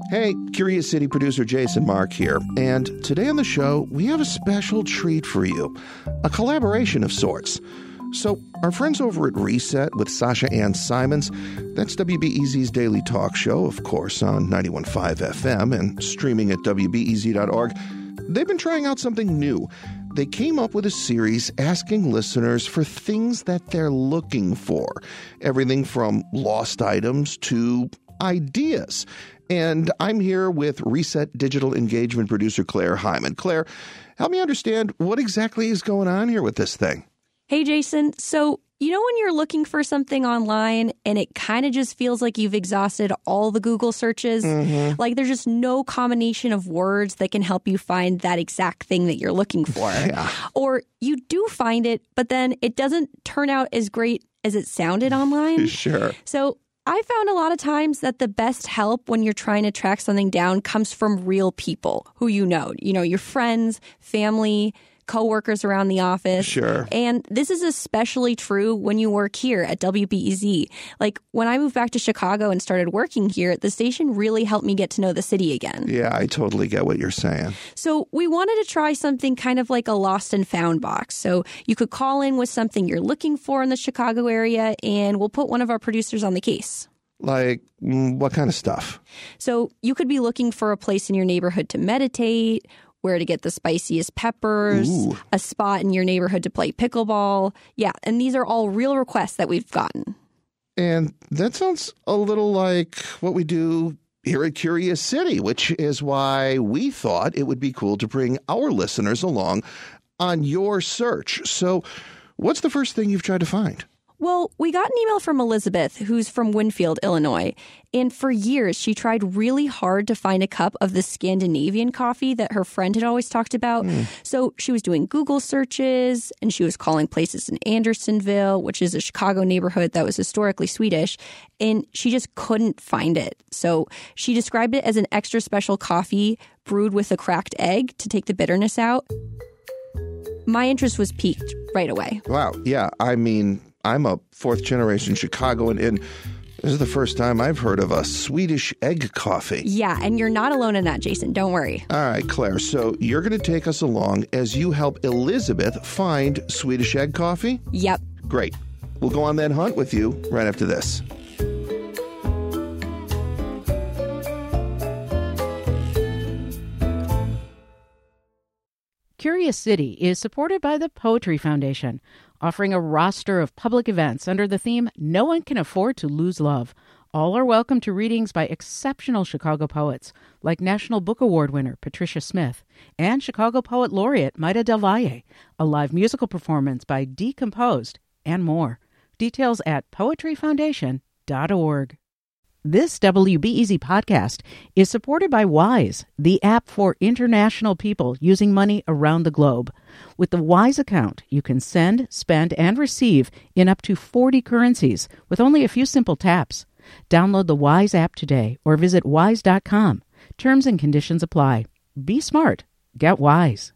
Hey, Curious City producer Jason Mark here, and today on the show, we have a special treat for you, a collaboration of sorts. So, our friends over at Reset with Sasha Ann Simons, that's WBEZ's daily talk show, of course, on 91.5 FM and streaming at WBEZ.org, they've been trying out something new. They came up with a series asking listeners for things that they're looking for. Everything from lost items to ideas. And I'm here with Reset Digital Engagement producer Claire Hyman. Claire, help me understand what exactly is going on here with this thing. Hey, Jason. So, you know when you're looking for something online and it kind of just feels like you've exhausted all the Google searches? Mm-hmm. Like there's just no combination of words that can help you find that exact thing that you're looking for. Yeah. Or you do find it, but then it doesn't turn out as great as it sounded online. Sure. So I found a lot of times that the best help when you're trying to track something down comes from real people who you know, your friends, family, coworkers around the office. Sure. And this is especially true when you work here at WBEZ. Like when I moved back to Chicago and started working here, the station really helped me get to know the city again. Yeah, I totally get what you're saying. So we wanted to try something kind of like a lost and found box. So you could call in with something you're looking for in the Chicago area, and we'll put one of our producers on the case. Like, what kind of stuff? So you could be looking for a place in your neighborhood to meditate, where to get the spiciest peppers, Ooh. a spot in your neighborhood to play pickleball. Yeah, and these are all real requests that we've gotten. And that sounds a little like what we do here at Curious City, which is why we thought it would be cool to bring our listeners along on your search. So what's the first thing you've tried to find? Well, we got an email from Elizabeth, who's from Winfield, Illinois. And for years, she tried really hard to find a cup of the Scandinavian coffee that her friend had always talked about. So she was doing Google searches, and she was calling places in Andersonville, which is a Chicago neighborhood that was historically Swedish, and she just couldn't find it. So she described it as an extra special coffee brewed with a cracked egg to take the bitterness out. My interest was piqued right away. Wow. Yeah. I mean, I'm a fourth-generation Chicagoan, and this is the first time I've heard of a Swedish egg coffee. Yeah, and you're not alone in that, Jason. Don't worry. All right, Claire, so you're going to take us along as you help Elizabeth find Swedish egg coffee? Yep. Great. We'll go on that hunt with you right after this. Curious City is supported by the Poetry Foundation, offering a roster of public events under the theme No One Can Afford to Lose Love. All are welcome to readings by exceptional Chicago poets like National Book Award winner Patricia Smith and Chicago Poet Laureate Maida Del Valle, a live musical performance by Decomposed, and more. Details at poetryfoundation.org. This WBEZ podcast is supported by Wise, the app for international people using money around the globe. With the Wise account, you can send, spend, and receive in up to 40 currencies with only a few simple taps. Download the Wise app today or visit wise.com. Terms and conditions apply. Be smart. Get Wise.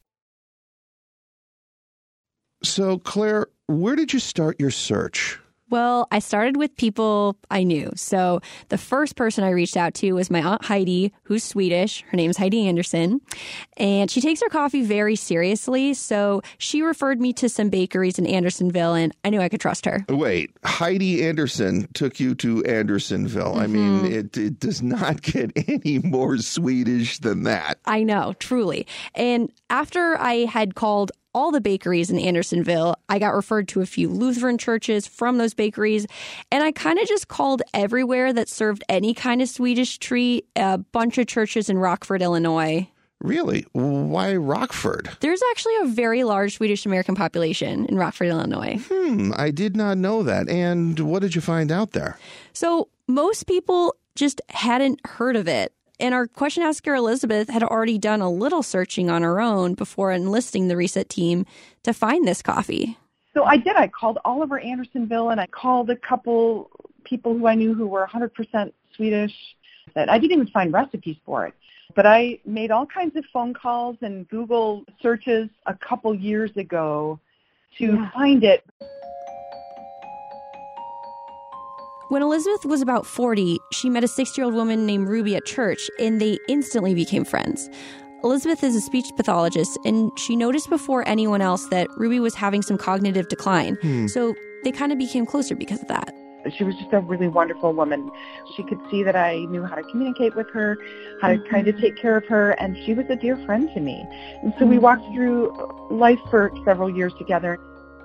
So, Claire, where did you start your search? Well, I started with people I knew. So the first person I reached out to was my Aunt Heidi, who's Swedish. Her name's Heidi Anderson. And she takes her coffee very seriously. So she referred me to some bakeries in Andersonville, and I knew I could trust her. Wait, Heidi Anderson took you to Andersonville. I mean, it does not get any more Swedish than that. I know, truly. And after I had called all the bakeries in Andersonville, I got referred to a few Lutheran churches from those bakeries, and I kind of just called everywhere that served any kind of Swedish treat, a bunch of churches in Rockford, Illinois. Really? Why Rockford? There's actually a very large Swedish-American population in Rockford, Illinois. I did not know that. And what did you find out there? So most people just hadn't heard of it. And our question asker, Elizabeth, had already done a little searching on her own before enlisting the Reset team to find this coffee. So I did. I called all over Andersonville, and I called a couple people who I knew who were 100% Swedish. I didn't even find recipes for it. But I made all kinds of phone calls and Google searches a couple years ago to find it. When Elizabeth was about 40, she met a 60-year-old woman named Ruby at church, and they instantly became friends. Elizabeth is a speech pathologist, and she noticed before anyone else that Ruby was having some cognitive decline. So they kind of became closer because of that. She was just a really wonderful woman. She could see that I knew how to communicate with her, how to kind of take care of her, and she was a dear friend to me. And so we walked through life for several years together.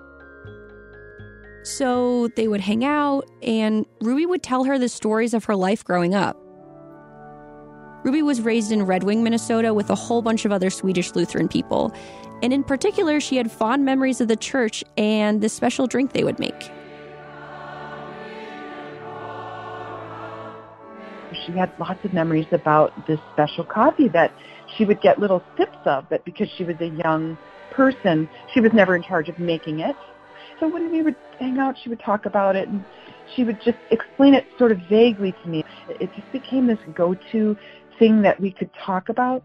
So they would hang out, and Ruby would tell her the stories of her life growing up. Ruby was raised in Red Wing, Minnesota, with a whole bunch of other Swedish Lutheran people. And in particular, she had fond memories of the church and the special drink they would make. She had lots of memories about this special coffee that she would get little sips of, but because she was a young person, she was never in charge of making it. So when we would hang out, she would talk about it, and she would just explain it sort of vaguely to me. It just became this go-to thing that we could talk about.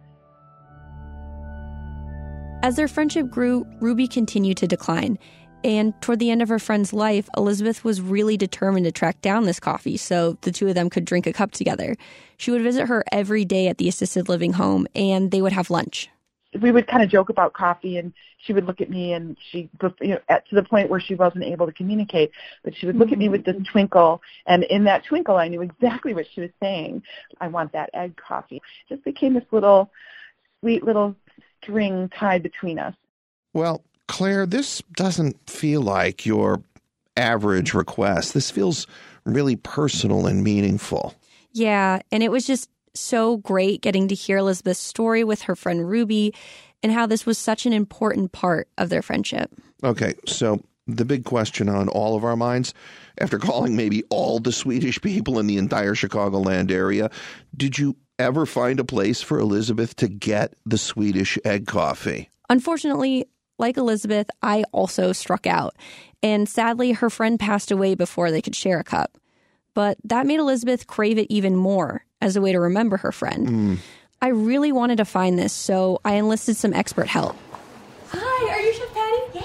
As their friendship grew, Ruby continued to decline. And toward the end of her friend's life, Elizabeth was really determined to track down this coffee so the two of them could drink a cup together. She would visit her every day at the assisted living home, and they would have lunch. We would kind of joke about coffee, and she would look at me, and she, to the point where she wasn't able to communicate, but she would look at me with this twinkle, and in that twinkle, I knew exactly what she was saying. I want that egg coffee. It just became this little, sweet little string tied between us. Well, Claire, this doesn't feel like your average request. This feels really personal and meaningful. Yeah, and it was just so great getting to hear Elizabeth's story with her friend Ruby and how this was such an important part of their friendship. Okay, so the big question on all of our minds, after calling maybe all the Swedish people in the entire Chicagoland area, did you ever find a place for Elizabeth to get the Swedish egg coffee? Unfortunately, like Elizabeth, I also struck out. And sadly, her friend passed away before they could share a cup. But that made Elizabeth crave it even more as a way to remember her friend. I really wanted to find this, so I enlisted some expert help. Hi, are you Chef Patty? Yeah.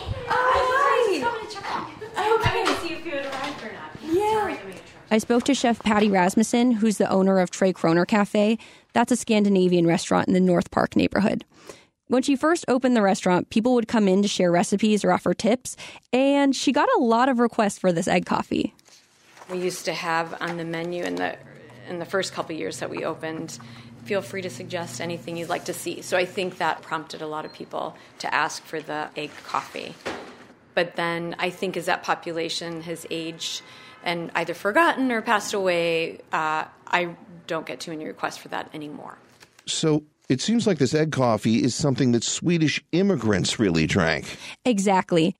Oh, hi. I'm going to see if you had arrived or not. Yeah. Sorry to make sure. I spoke to Chef Patty Rasmussen, who's the owner of Tre Kroner Cafe. That's a Scandinavian restaurant in the North Park neighborhood. When she first opened the restaurant, people would come in to share recipes or offer tips, and she got a lot of requests for this egg coffee. We used to have on the menu in the first couple of years that we opened, feel free to suggest anything you'd like to see. So I think that prompted a lot of people to ask for the egg coffee. But then I think as that population has aged and either forgotten or passed away, I don't get too many requests for that anymore. So it seems like this egg coffee is something that Swedish immigrants really drank. Exactly.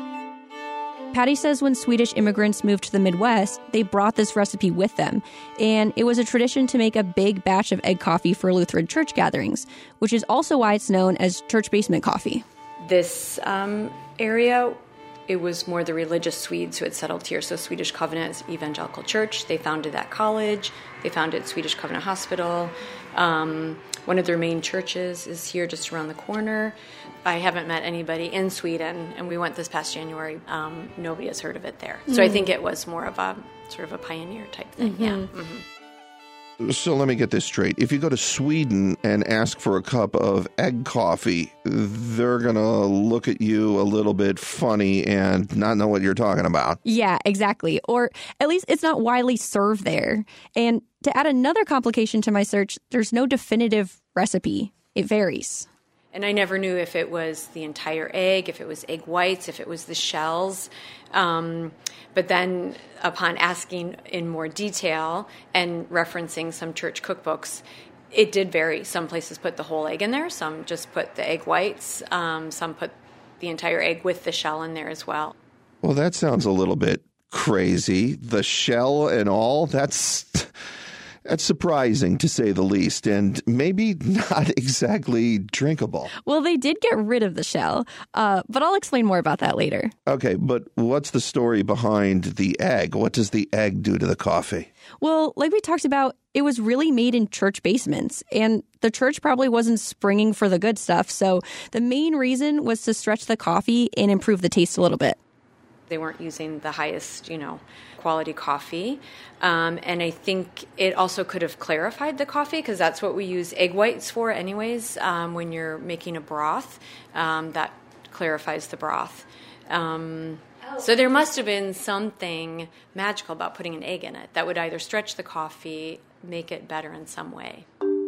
Patty says when Swedish immigrants moved to the Midwest, they brought this recipe with them. And it was a tradition to make a big batch of egg coffee for Lutheran church gatherings, which is also why it's known as church basement coffee. This area, it was more the religious Swedes who had settled here. So Swedish Covenant Evangelical Church, they founded that college. They founded Swedish Covenant Hospital. One of their main churches is here just around the corner. I haven't met anybody in Sweden, and we went this past January. Nobody has heard of it there. So I think it was more of a sort of a pioneer type thing. Yeah. Mm-hmm. So let me get this straight. If you go to Sweden and ask for a cup of egg coffee, they're going to look at you a little bit funny and not know what you're talking about. Yeah, exactly. Or at least it's not widely served there. And to add another complication to my search, there's no definitive recipe. It varies. And I never knew if it was the entire egg, if it was egg whites, if it was the shells. But then upon asking in more detail and referencing some church cookbooks, it did vary. Some places put the whole egg in there. Some just put the egg whites. Some put the entire egg with the shell in there as well. Well, that sounds a little bit crazy. The shell and all, that's surprising, to say the least, and maybe not exactly drinkable. Well, they did get rid of the shell, but I'll explain more about that later. Okay, but what's the story behind the egg? What does the egg do to the coffee? Well, like we talked about, it was really made in church basements, and the church probably wasn't springing for the good stuff, so the main reason was to stretch the coffee and improve the taste a little bit. They weren't using the highest, quality coffee. And I think it also could have clarified the coffee, because that's what we use egg whites for anyways. When you're making a broth, that clarifies the broth. So there must have been something magical about putting an egg in it that would either stretch the coffee, make it better in some way.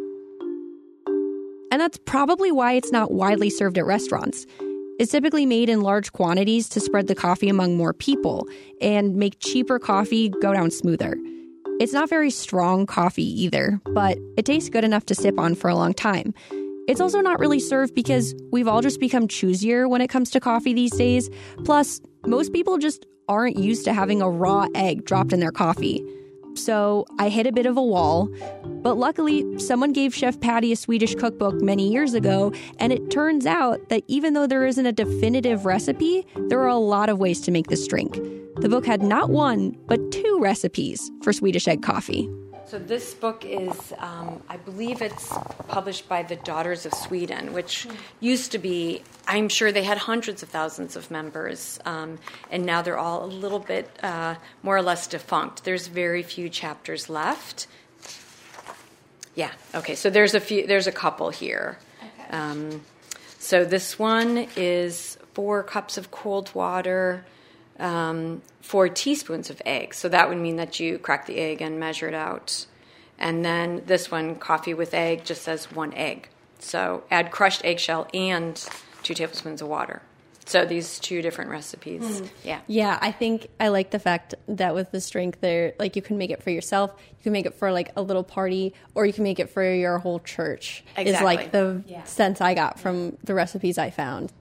And that's probably why it's not widely served at restaurants. It's typically made in large quantities to spread the coffee among more people and make cheaper coffee go down smoother. It's not very strong coffee either, but it tastes good enough to sip on for a long time. It's also not really served because we've all just become choosier when it comes to coffee these days. Plus, most people just aren't used to having a raw egg dropped in their coffee. So I hit a bit of a wall, but luckily someone gave Chef Patty a Swedish cookbook many years ago, and it turns out that even though there isn't a definitive recipe, there are a lot of ways to make this drink. The book had not one, but 2 recipes for Swedish egg coffee. So this book is, I believe it's published by the Daughters of Sweden, which used to be, I'm sure they had hundreds of thousands of members, and now they're all a little bit more or less defunct. There's very few chapters left. Yeah, okay, so there's a couple here. Okay. So this one is 4 cups of cold water, 4 teaspoons of egg. So that would mean that you crack the egg and measure it out. And then this one, coffee with egg, just says 1 egg. So add crushed eggshell and 2 tablespoons of water. So these 2 different recipes. Yeah, I think I like the fact that with this drink there, like, you can make it for yourself, you can make it for like a little party, or you can make it for your whole church. Exactly. Is like the sense I got from the recipes I found.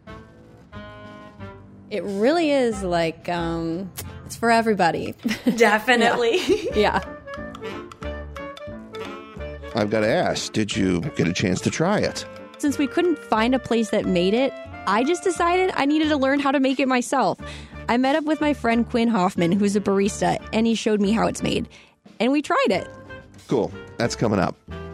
It really is like, it's for everybody. Definitely. Yeah. I've got to ask, did you get a chance to try it? Since we couldn't find a place that made it, I just decided I needed to learn how to make it myself. I met up with my friend Quinn Hoffman, who's a barista, and he showed me how it's made. And we tried it. Cool. That's coming up.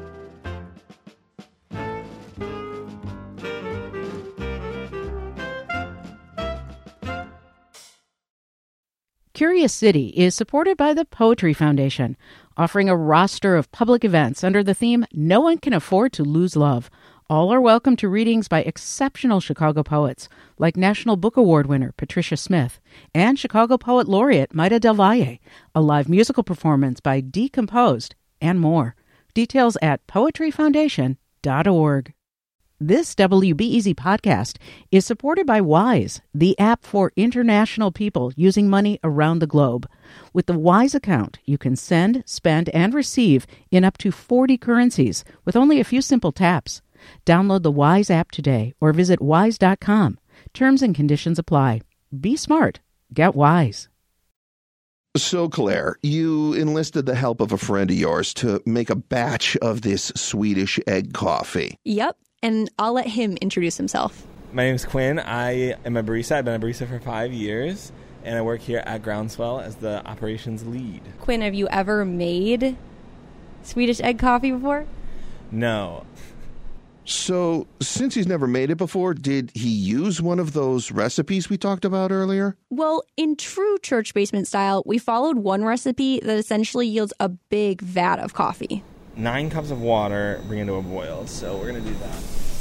Curious City is supported by the Poetry Foundation, offering a roster of public events under the theme No One Can Afford to Lose Love. All are welcome to readings by exceptional Chicago poets like National Book Award winner Patricia Smith and Chicago Poet Laureate Maida Del Valle, a live musical performance by Decomposed, and more. Details at poetryfoundation.org. This WBEZ podcast is supported by Wise, the app for international people using money around the globe. With the Wise account, you can send, spend, and receive in up to 40 currencies with only a few simple taps. Download the Wise app today or visit wise.com. Terms and conditions apply. Be smart. Get Wise. So, Claire, you enlisted the help of a friend of yours to make a batch of this Swedish egg coffee. Yep. And I'll let him introduce himself. My name is Quinn. I am a barista. I've been a barista for 5 years, and I work here at Groundswell as the operations lead. Quinn, have you ever made Swedish egg coffee before? No. So, since he's never made it before, did he use one of those recipes we talked about earlier? Well, in true church basement style, we followed one recipe that essentially yields a big vat of coffee. 9 cups of water, bring it to a boil. So we're going to do that.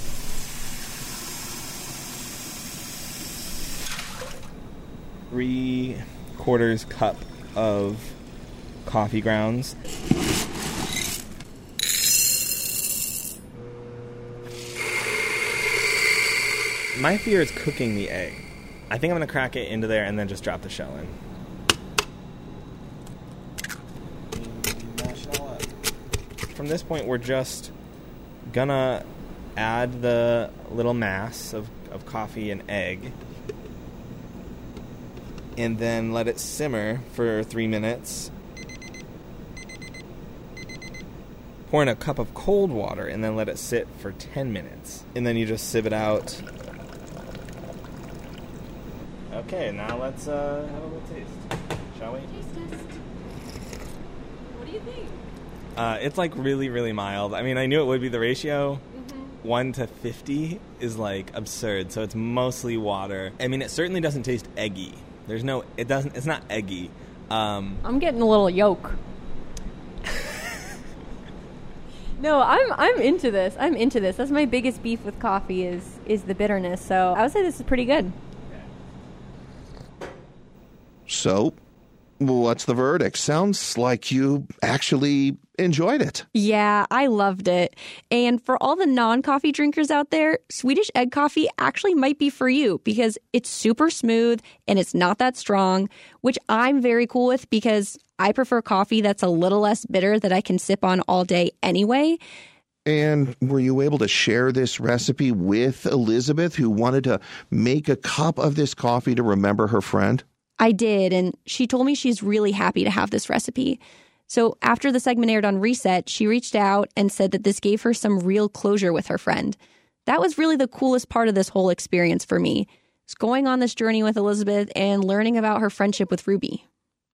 Three-quarters cup of coffee grounds. My fear is cooking the egg. I think I'm going to crack it into there and then just drop the shell in. From this point, we're just gonna add the little mass of coffee and egg and then let it simmer for 3 minutes. Pour in a cup of cold water and then let it sit for 10 minutes. And then you just sieve it out. Okay, now let's have a little taste, shall we? Taste test. What do you think? It's like really, really mild. I mean, I knew it would be the ratio. 1 to 50 is like absurd, so it's mostly water. I mean, it certainly doesn't taste eggy. It's not eggy. I'm getting a little yolk. No, I'm into this. That's my biggest beef with coffee is the bitterness. So I would say this is pretty good. So, what's the verdict? Sounds like you actually enjoyed it. Yeah, I loved it. And for all the non-coffee drinkers out there, Swedish egg coffee actually might be for you because it's super smooth and it's not that strong, which I'm very cool with because I prefer coffee that's a little less bitter that I can sip on all day anyway. And were you able to share this recipe with Elizabeth, who wanted to make a cup of this coffee to remember her friend? I did, and she told me she's really happy to have this recipe. So after the segment aired on Reset, she reached out and said that this gave her some real closure with her friend. That was really the coolest part of this whole experience for me. It's going on this journey with Elizabeth and learning about her friendship with Ruby.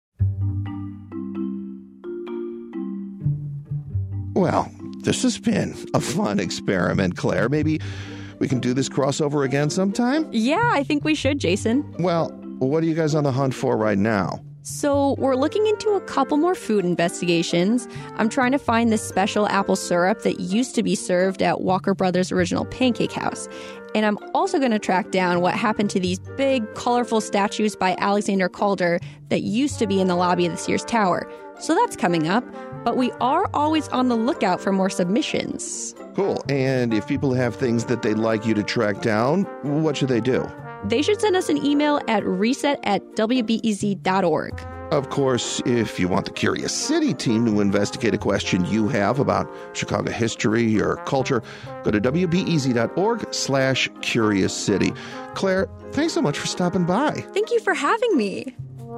Well, this has been a fun experiment, Claire. Maybe we can do this crossover again sometime? Yeah, I think we should, Jason. Well, what are you guys on the hunt for right now? So we're looking into a couple more food investigations. I'm trying to find this special apple syrup that used to be served at Walker Brothers' original pancake house. And I'm also going to track down what happened to these big, colorful statues by Alexander Calder that used to be in the lobby of the Sears Tower. So that's coming up. But we are always on the lookout for more submissions. Cool. And if people have things that they'd like you to track down, what should they do? They should send us an email at reset@wbez.org. Of course, if you want the Curious City team to investigate a question you have about Chicago history or culture, go to wbez.org/Curious City. Claire, thanks so much for stopping by. Thank you for having me.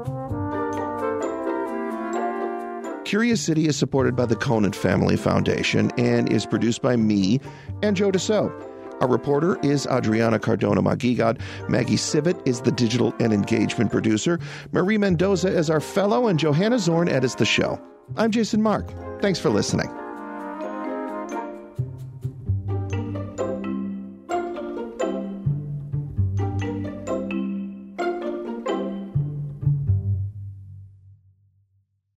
Curious City is supported by the Conant Family Foundation and is produced by me and Joe Deso. Our reporter is Adriana Cardona-Magigad. Maggie Sivit is the digital and engagement producer. Marie Mendoza is our fellow, and Johanna Zorn edits the show. I'm Jason Mark. Thanks for listening.